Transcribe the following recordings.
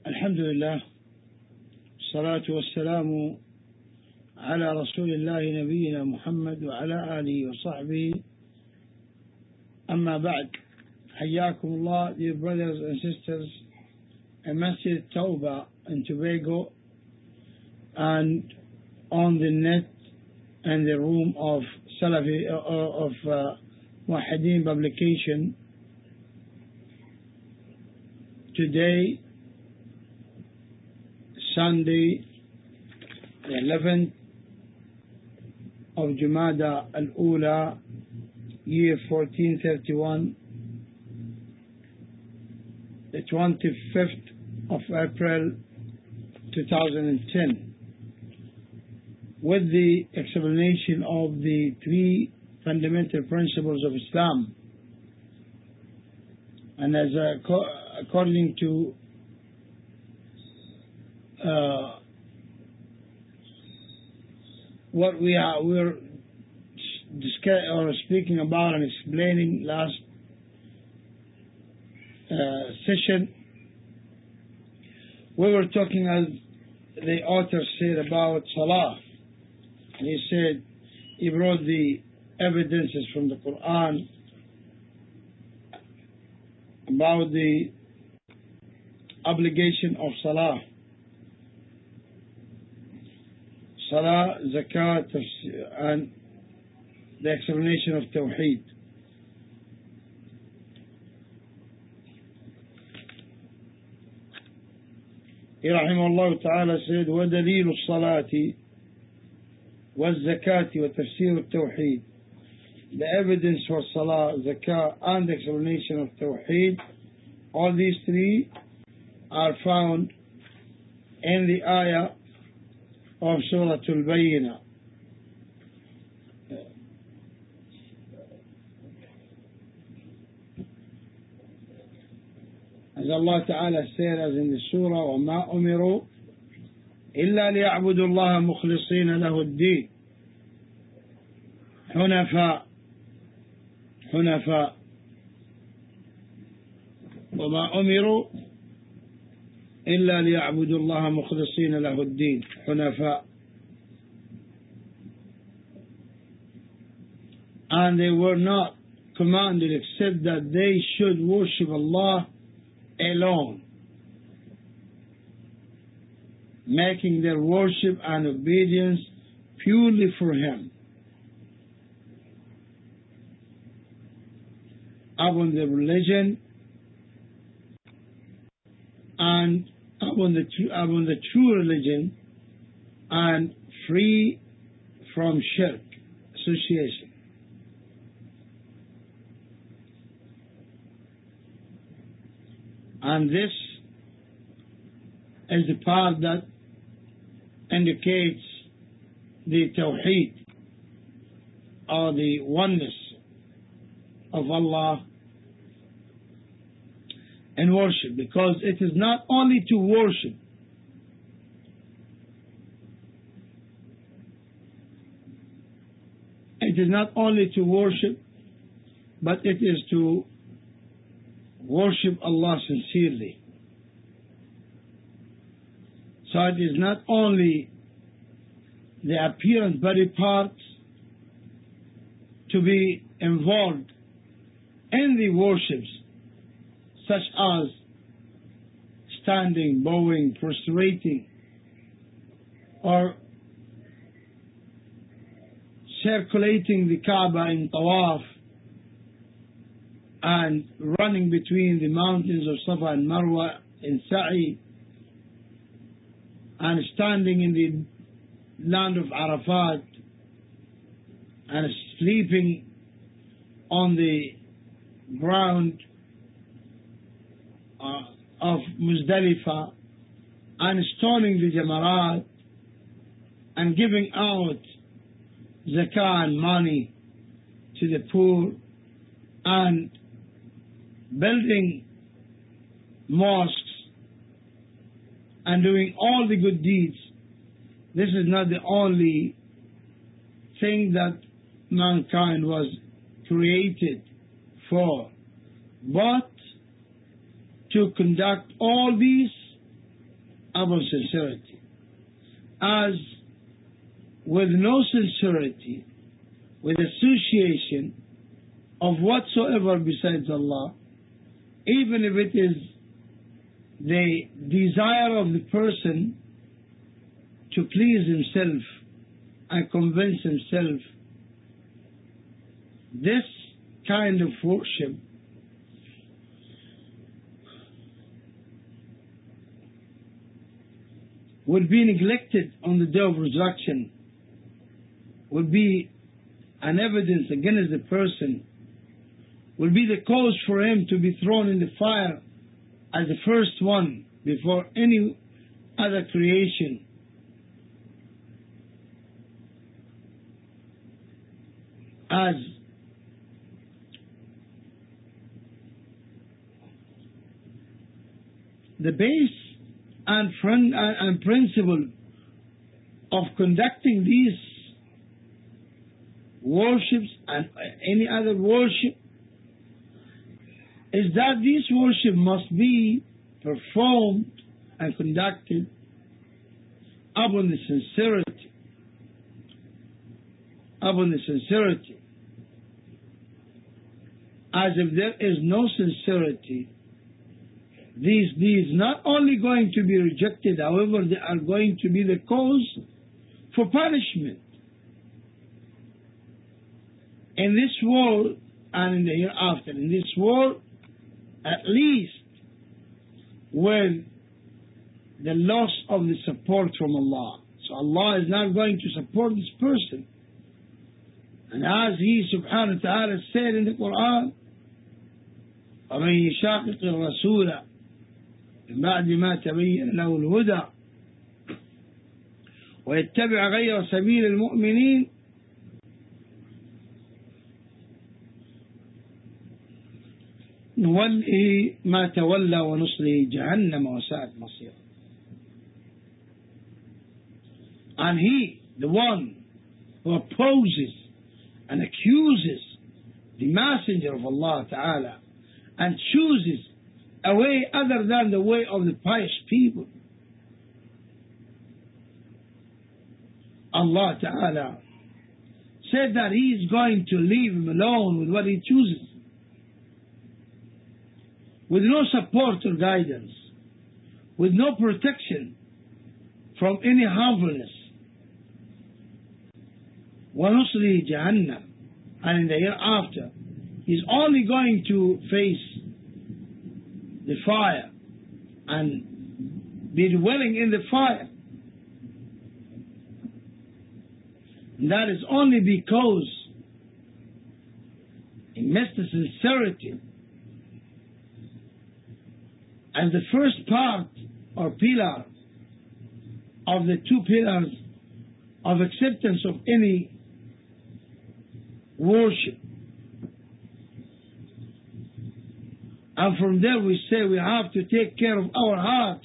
الحمد لله الصلاة والسلام على رسول الله نبينا محمد وعلى آله وصحبه أما بعد حياكم الله dear brothers and sisters in Masjid Tawbah in Tobago and on the net and the room of Salafi of Muwahhideen publication. Today, Sunday, the 11th of Jumada al-Ula, year 1431, the 25th of April 2010, with the explanation of the three fundamental principles of Islam. And as according to what we're speaking about and explaining last session, we were talking, as the author said, about Salah. And he said he brought the evidences from the Quran about the obligation of Salah, Zakat, and the explanation of Tawheed. He rahimahullah ta'ala said, وَدَلِيلُ الصَّلَاةِ وَالزَّكَاةِ وَتَفْسِيرُ التَّوْحِيد. The evidence for Salah, Zakah, and the explanation of Tawheed, all these three are found in the ayah of Surah Al-Bayyinah. As Allah Ta'ala said, as in the Surah, وَمَا أُمِرُوا إِلَّا لِيَعْبُدُوا اللَّهَ مُخْلِصِينَ لَهُ الدِّينَ حنفاء وما أمروا إلا ليعبدوا الله مخلصين له الدين حنفاء. And they were not commanded except that they should worship Allah alone, making their worship and obedience purely for Him, upon the religion and upon the true religion, and free from shirk association. And this is the part that indicates the Tawheed, or the oneness of Allah in worship, because it is not only to worship, but it is to worship Allah sincerely. So it is not only the appearance body parts to be involved in the worships, such as standing, bowing, prostrating, or circulating the Kaaba in Tawaf, and running between the mountains of Safa and Marwa in Sa'i, and standing in the land of Arafat, and sleeping on the ground of Muzdalifah, and stoning the Jamarat, and giving out zakah and money to the poor, and building mosques, and doing all the good deeds. This is not the only thing that mankind was created for, but to conduct all these upon sincerity. As with no sincerity, with association of whatsoever besides Allah, even if it is the desire of the person to please himself and convince himself, this kind of worship would be neglected on the day of resurrection, would be an evidence against the person, will be the cause for him to be thrown in the fire as the first one before any other creation. As the base and principle of conducting these worships and any other worship is that this worship must be performed and conducted upon the sincerity. Upon the sincerity. As if there is no sincerity, these deeds not only going to be rejected, however, they are going to be the cause for punishment in this world and in the hereafter. In this world, at least, with the loss of the support from Allah. So Allah is not going to support this person. And as He subhanahu wa ta'ala said in the Quran, وَمَنْ يُشَاقِقِ الرَّسُولَ مِنْ بَعْدِ مَا تَبَيَّنَ لَهُ الْهُدَى وَيَتَّبِعَ غَيْرَ سَبِيلِ الْمُؤْمِنِينَ نُوَلِّهِ مَا تَوَلَّى وَنُصْلِهِ جَهَنَّمَ وَسَاءَتْ مَصِيرًا. And he, the one who opposes and accuses the messenger of Allah Ta'ala and chooses a way other than the way of the pious people, Allah Ta'ala said that He is going to leave him alone with what he chooses, with no support or guidance, with no protection from any harmfulness. وَنُصْلِهِ جَهَنَّمْ, and in the hereafter, he's only going to face the fire and be dwelling in the fire. And that is only because he missed the sincerity as the first part or pillar of the two pillars of acceptance of any worship. And from there we say we have to take care of our hearts,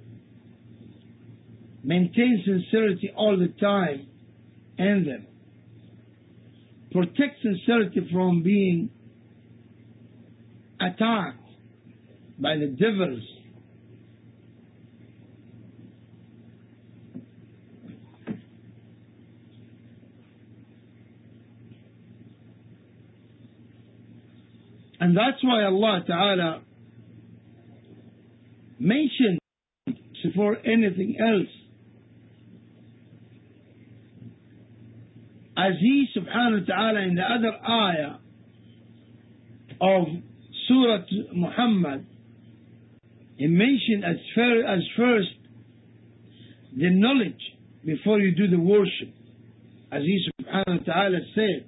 maintain sincerity all the time in them, protect sincerity from being attacked by the devils. And that's why Allah Ta'ala mentioned before anything else, as He subhanahu wa ta'ala in the other ayah of Surah Muhammad, He mentioned as first the knowledge before you do the worship, as He subhanahu wa ta'ala said,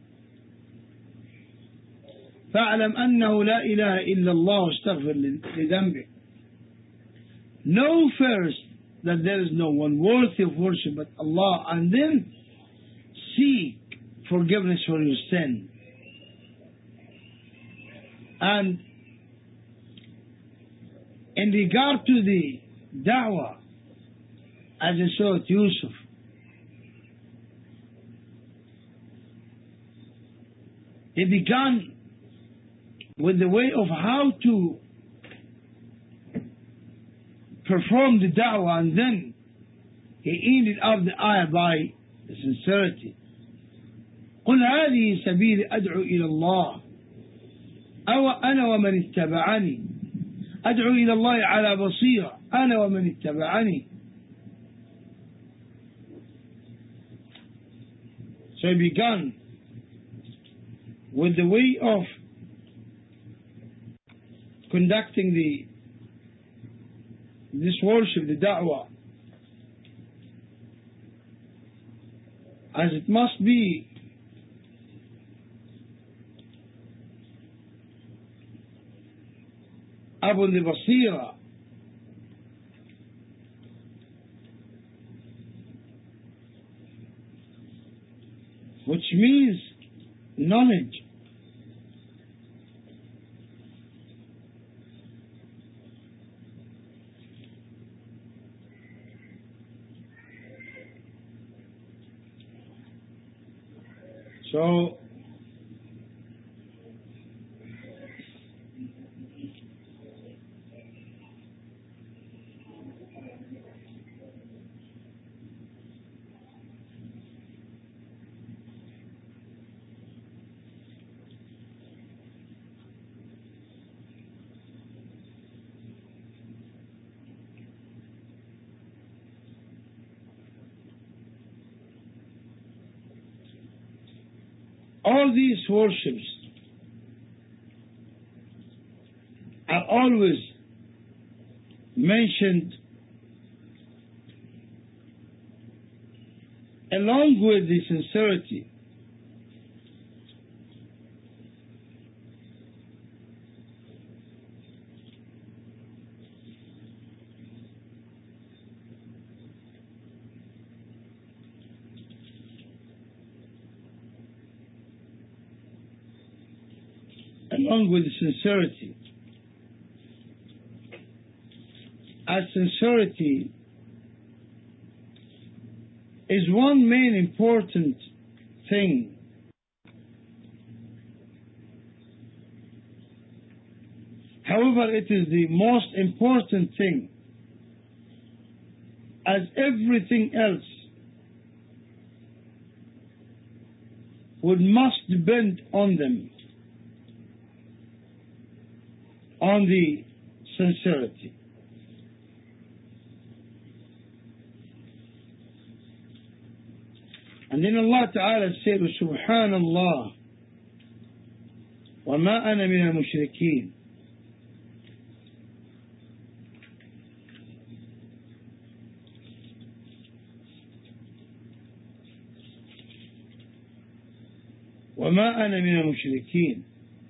فَاعْلَمْ أَنَّهُ لَا إِلَهَ إِلَّا اللَّهُ اسْتَغْفِرْ لِذَنْبِكَ. Know first that there is no one worthy of worship but Allah, and then seek forgiveness for your sin. And in regard to the da'wah, as in Surah Yusuf, he began with the way of how to performed the da'wah, and then he ended up the ayah by the sincerity. قل هذه سبيلي أدعو إلى الله أنا ومن اتبعني أدعو إلى الله على بصيرة أنا ومن اتبعني. So he began with the way of conducting this worship, the da'wah, as it must be, Abu al-Basira, which means knowledge. So all these worships are always mentioned along with the sincerity. Along with sincerity. As sincerity is one main important thing. However, it is the most important thing, as everything else must depend on them, on the sincerity. And then Allah Ta'ala said, Subhanallah, وَمَا أَنَا مِنَ الْمُشْرِكِينَ. وَمَا أَنَا مِنَ الْمُشْرِكِينَ.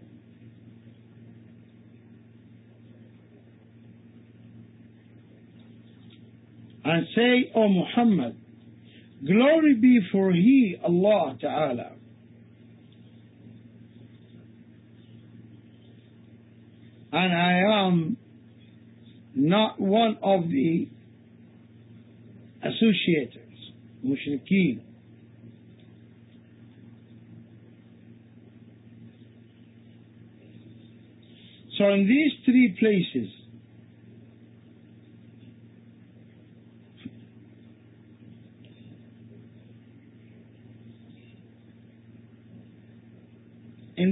And say, O Muhammad, glory be for He, Allah Ta'ala. And I am not one of the associators, mushrikeen. So in these three places, in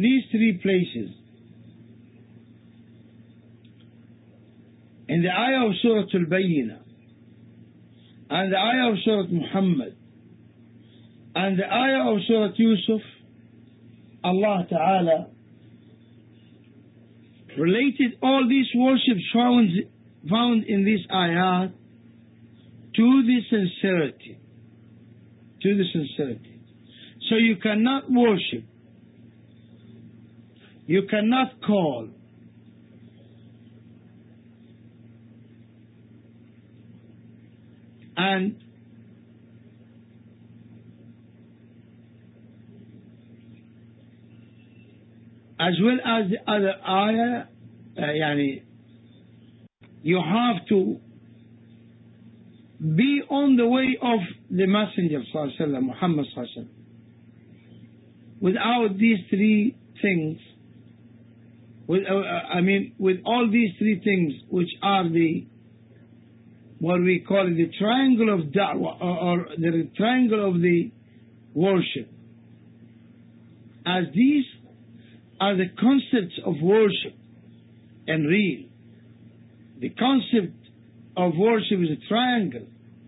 the ayah of Surah Al-Bayyinah, and the ayah of Surah Muhammad, and the ayah of Surah Yusuf, Allah Ta'ala related all these worships found in this ayah to the sincerity. To the sincerity. So you cannot worship, you cannot call and as well as the other ayah, you have to be on the way of the Messenger Sallallahu Alaihi Wasallam, Muhammad Sallallahu Alaihi Wasallam. Without these three things, with all these three things, which are the what we call the triangle of da'wah, or the triangle of the worship, as these are the concepts of worship and real. The concept of worship is a triangle.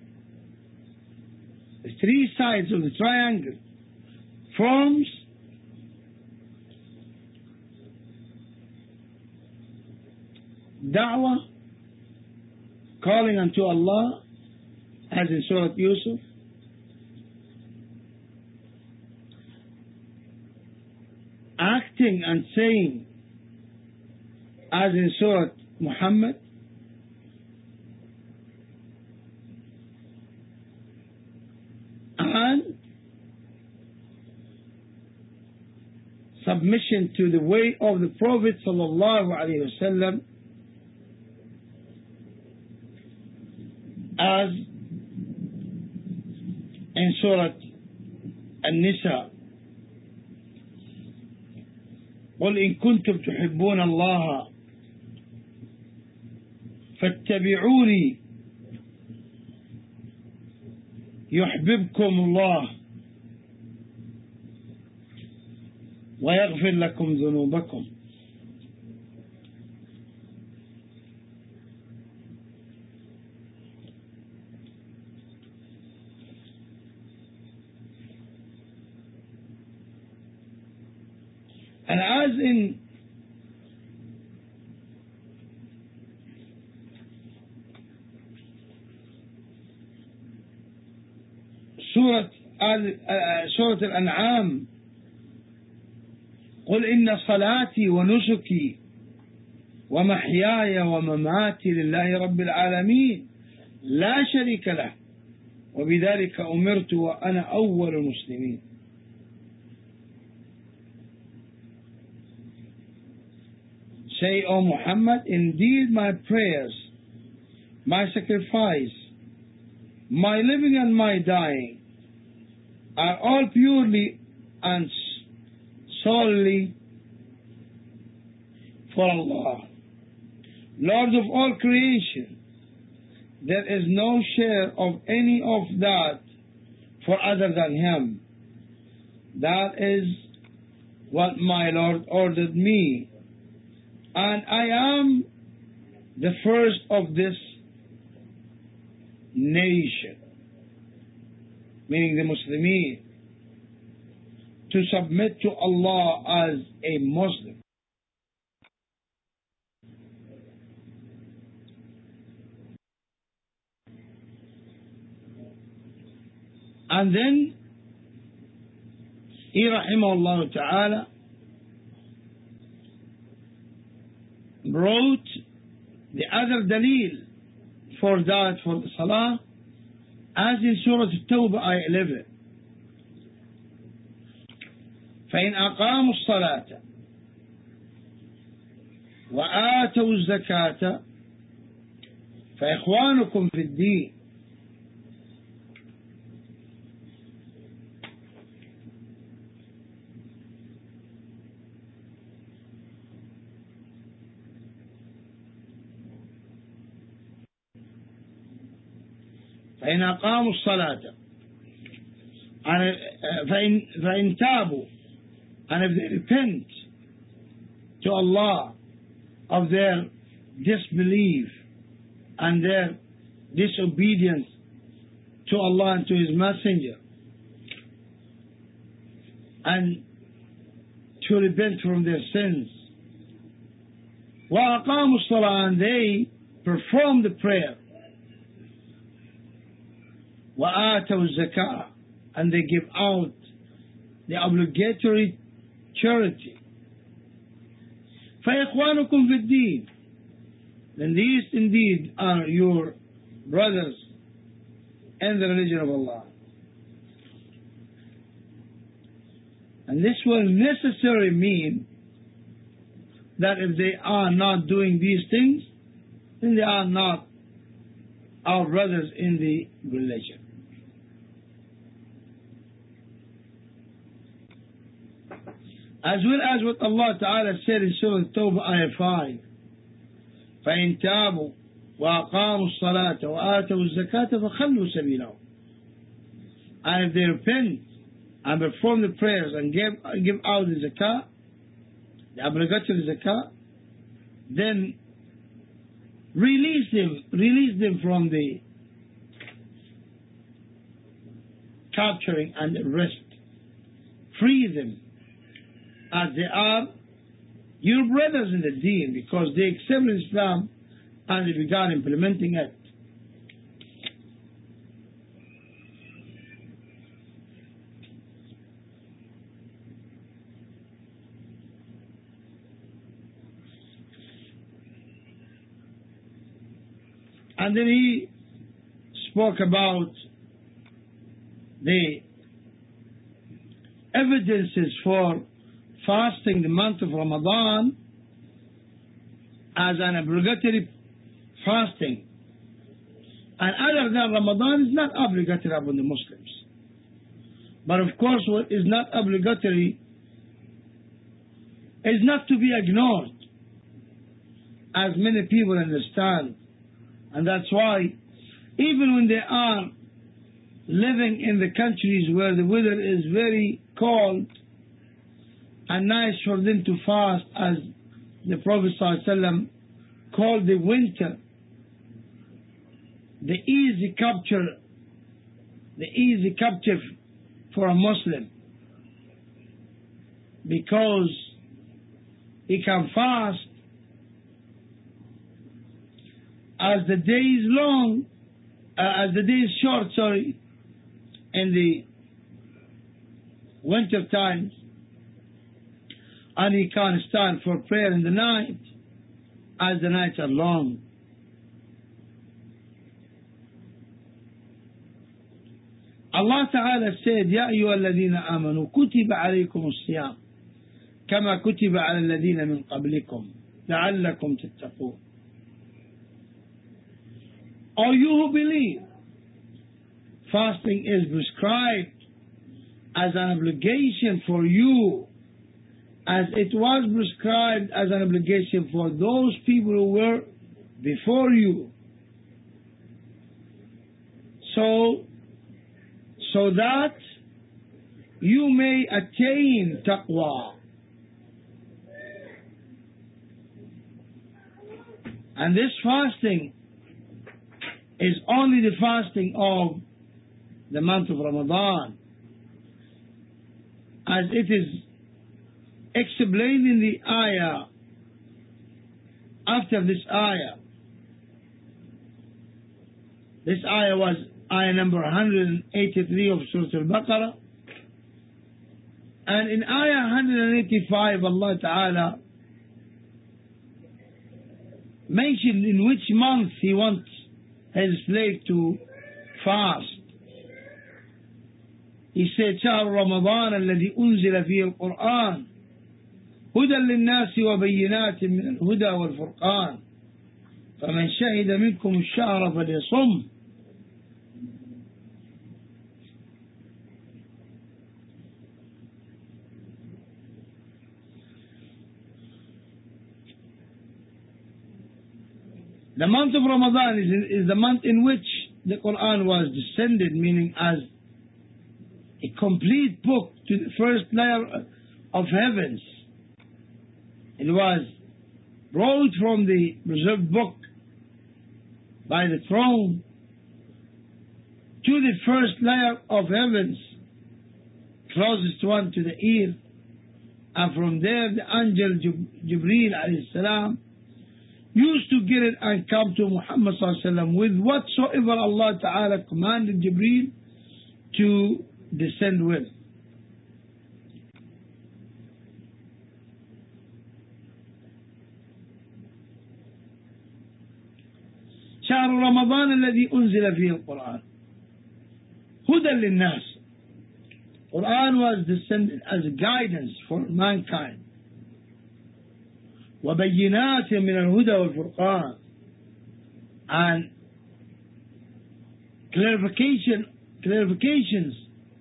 The three sides of the triangle forms da'wah, calling unto Allah, as in Surah Yusuf, acting and saying, as in Surah Muhammad, and submission to the way of the Prophet sallallahu alaihi wasallam, as in Surah An-Nisa, قل إن كنتم تحبون الله فاتبعوني يحببكم الله ويغفر لكم ذنوبكم. And as in Surah Al-An'am, قل إن صلاتي ونسكي ومحياي ومماتي لله رب العالمين لا شريك له وبذلك أمرت وأنا أول المسلمين. Say, O Muhammad, indeed my prayers, my sacrifice, my living and my dying are all purely and solely for Allah, Lord of all creation. There is no share of any of that for other than Him. That is what my Lord ordered me, and I am the first of this nation, meaning the Muslimin, to submit to Allah as a Muslim. And then he rahimahullah ta'ala wrote the other dalil for that, for the salah, as in Surah At-Tawbah, ayah 11. فإن أقاموا الصلاة وآتوا الزكاة فإخوانكم في الدين. فإن أقاموا الصلاة فإن تابوا, and if they repent to Allah of their disbelief and their disobedience to Allah and to His Messenger, and to repent from their sins, وأقاموا الصلاة, and they perform the prayer, وآتوا الزكاة, and they give out the obligatory charity, فإخوانكم في الدين, then these indeed are your brothers in the religion of Allah. And this will necessarily mean that if they are not doing these things, then they are not our brothers in the religion. As well as what Allah Ta'ala said in Surah At-Tawbah, ayah 5, فَإِن تَابُوا وأقاموا الصلاة وآتوا الزكاة فخلوا سبيلهم. And if they repent and perform the prayers and give out the zakah, the obligatory zakah, then release them from the capturing and arrest. Free them, as they are your brothers in the deen, because they accepted Islam and they began implementing it. And then he spoke about the evidences for fasting the month of Ramadan as an obligatory fasting. And other than Ramadan is not obligatory upon the Muslims. But of course, what is not obligatory is not to be ignored, as many people understand. And that's why, even when they are living in the countries where the weather is very cold and nice for them to fast, as the Prophet ﷺ called the winter the easy captive for a Muslim, because he can fast as the day is long, as the day is short, in the winter times, and he can stand for prayer in the night as the nights are long. Allah Ta'ala said, يا أيها الذين آمنوا كتب عليكم الصيام كما كتب على الذين من قبلكم لعلكم تتقون. Or you who believe, fasting is prescribed as an obligation for you, as it was prescribed as an obligation for those people who were before you, so that you may attain taqwa. And this fasting is only the fasting of the month of Ramadan, as it is explained in the ayah after this ayah. This ayah was ayah number 183 of Surah Al-Baqarah, and in ayah 185 Allah Ta'ala mentioned in which month He wants His slave to fast. He said, شهر رمضان الذي أنزل فيه القرآن هدى للناس وبينات من الهدى والفرقان فمن شهد منكم الشهر فليصم. The month of Ramadan is the month in which the Quran was descended, meaning as a complete book to the first layer of heavens. It was brought from the preserved book by the throne to the first layer of heavens, closest one to the ear, and from there the angel Jibreel alayhi salam used to get it and come to Muhammad sallallahu alaihi wasallam with whatsoever Allah Ta'ala commanded Jibreel to descend with. شهر رمضان الذي أنزل فيه القرآن هدى للناس. Quran was descended as a guidance for mankind. وبينات من الهدى والفرقان, and clarifications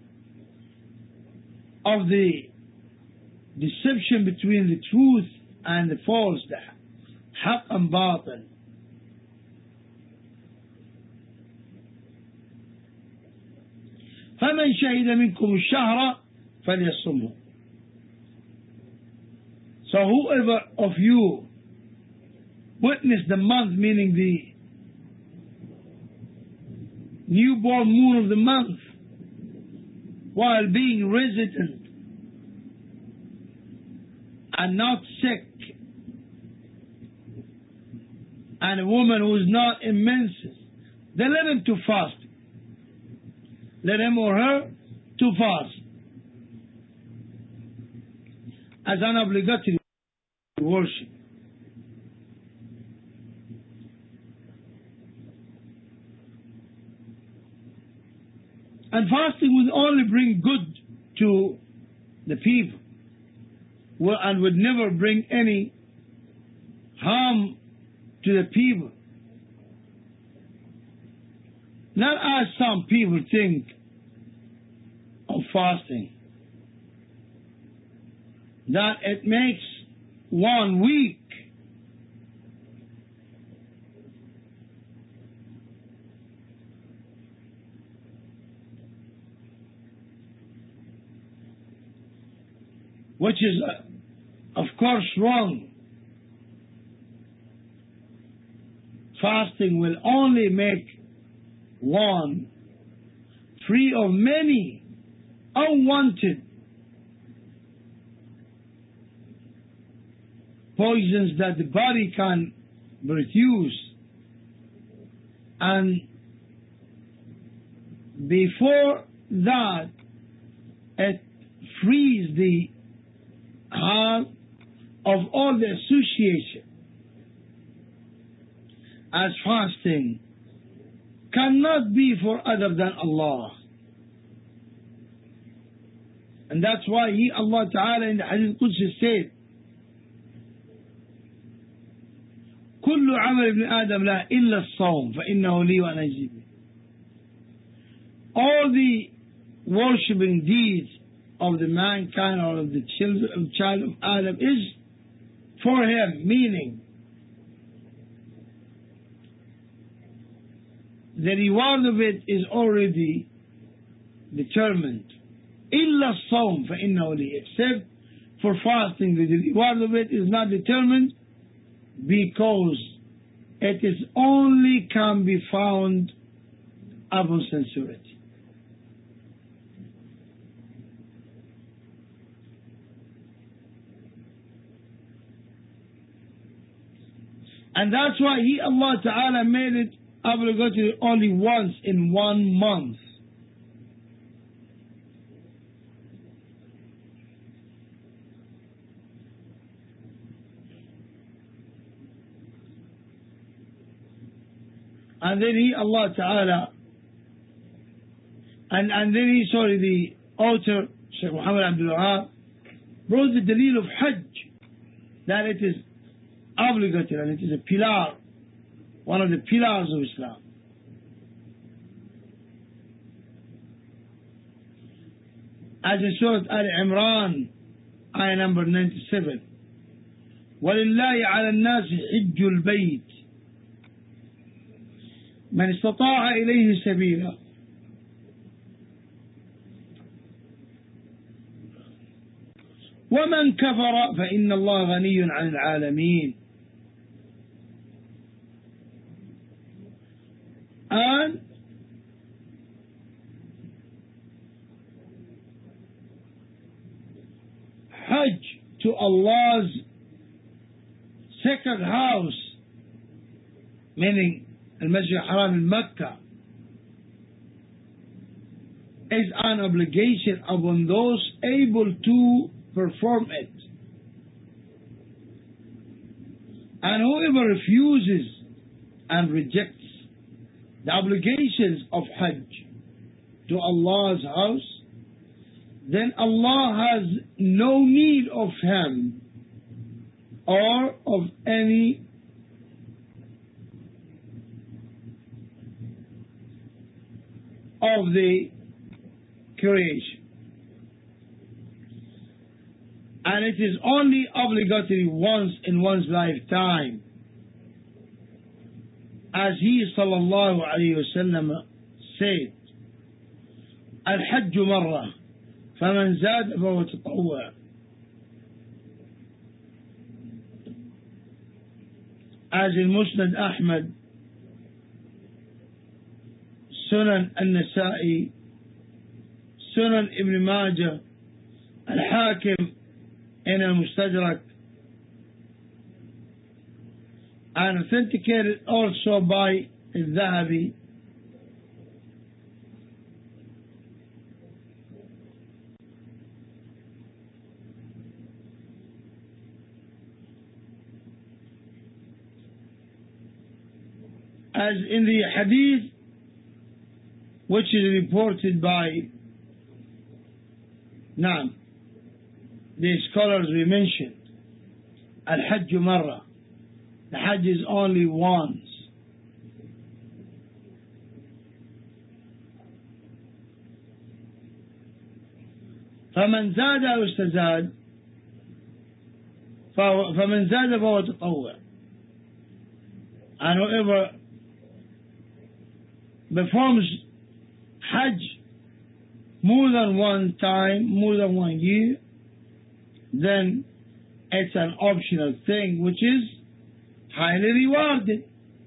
of the deception between the truth and the false, the haq and batil. فمن شهد منكم الشهر فليصمه. So whoever of you witnessed the month, meaning the newborn moon of the month, while being resident and not sick, and a woman who is not in menses, then let him to fast. Let him or her to fast as an obligatory worship. And fasting would only bring good to the people and would never bring any harm to the people. Not as some people think of fasting, that it makes one weak. Which is, of course, wrong. Fasting will only make one free of many unwanted poisons that the body can produce, and before that it frees the heart of all the association, as fasting cannot be for other than Allah. And that's why Allah Ta'ala in the Hadith Qudsi said, كل عمل ابن آدم لا إلا الصوم فإنه لي وأنا أجزي به. All the worshipping deeds of the mankind or of the child of Adam is for him, meaning the reward of it is already determined. إلا الصوم فإنه لي, except for fasting, the reward of it is not determined, because it is only can be found upon sincerity. And that's why Allah Ta'ala made it obligatory only once in 1 month. And then Allah Ta'ala, and then the author, Shaykh Muhammad Abdul Wahab, brought the dalil of Hajj, that it is obligatory and it is a pillar, one of the pillars of Islam. As in Surah Al-Imran, ayah number 97, وَلِلَّهِ عَلَى النَّاسِ حِجُّ الْبَيْتِ من استطاع إليه سبيلا ومن كفر فإن الله غني عن العالمين. And Hajj to Allah's sacred house, meaning Al-Masjid Al-Haram in Mecca, is an obligation upon those able to perform it. And whoever refuses and rejects the obligations of Hajj to Allah's house, then Allah has no need of him or of any of the creation. And it is only obligatory once in one's lifetime, as he sallallahu alayhi wasallam said, الحج مرة فمن زاد فهو تطوع. as in Musnad Ahmad, Sunan An-Nasa'i, Sunan Ibn Majah, Al-Hakim in Al-Mustadrak, and authenticated also by Al-Dhahabi. As in the hadith which is reported by the scholars we mentioned, Al-Hajj Marra, the Hajj is only once. فمن زاد أو استزاد فمن زاد فهو تطوع. And whoever performs Hajj more than one time, more than 1 year, then it's an optional thing which is highly rewarded.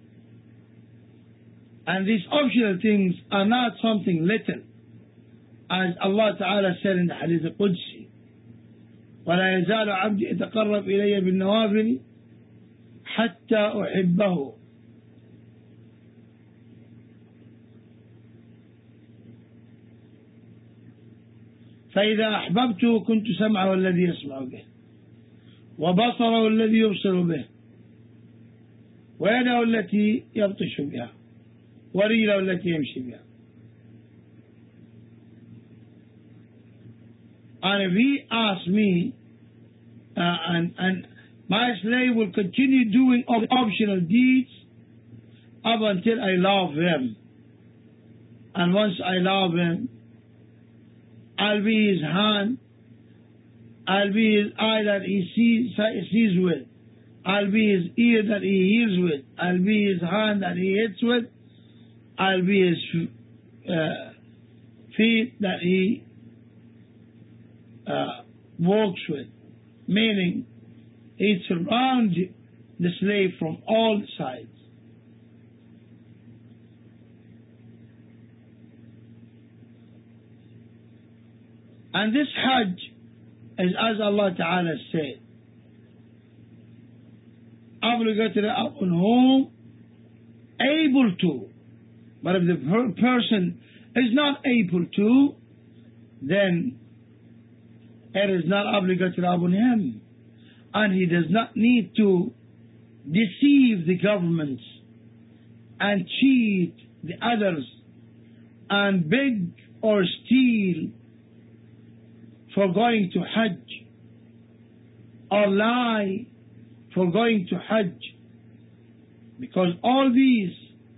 And these optional things are not something little, as Allah Ta'ala said in the Hadith al-Qudsi, وَلَا يَزَالُ عَبْدِي يَتَقَرَّبْ إِلَيَّ بِالنَّوَافِلِ حَتَّى أُحِبَّهُ. فإذا أحببته كنت سمعه الذي يسمع به وبصره الذي يبصر به ويده التي يبطش بها ورجله التي يمشي بها. And if he asks me, and my slave will continue doing optional deeds up until I love him, and once I love him, I'll be his hand, I'll be his eye that he sees with, I'll be his ear that he hears with, I'll be his hand that he hits with, I'll be his feet that he walks with. Meaning, he surrounds the slave from all sides. And this Hajj is, as Allah Ta'ala said, obligatory upon whom able to. But if the person is not able to, then it is not obligatory upon him. And he does not need to deceive the governments and cheat the others and beg or steal for going to Hajj, or lie for going to Hajj, because all these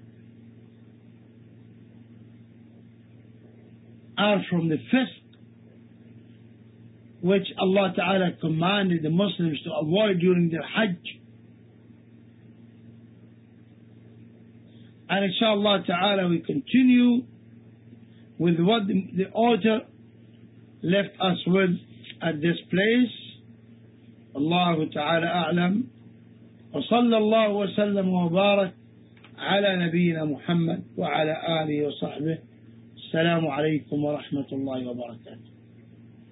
are from the fisk which Allah Ta'ala commanded the Muslims to avoid during their Hajj. And inshallah Ta'ala we continue with what the author left us with at this place. Allahu Ta'ala a'lam. وصلى الله وسلم وبارك على نبينا محمد وعلى آله وصحبه. السلام عليكم ورحمة الله وبركاته.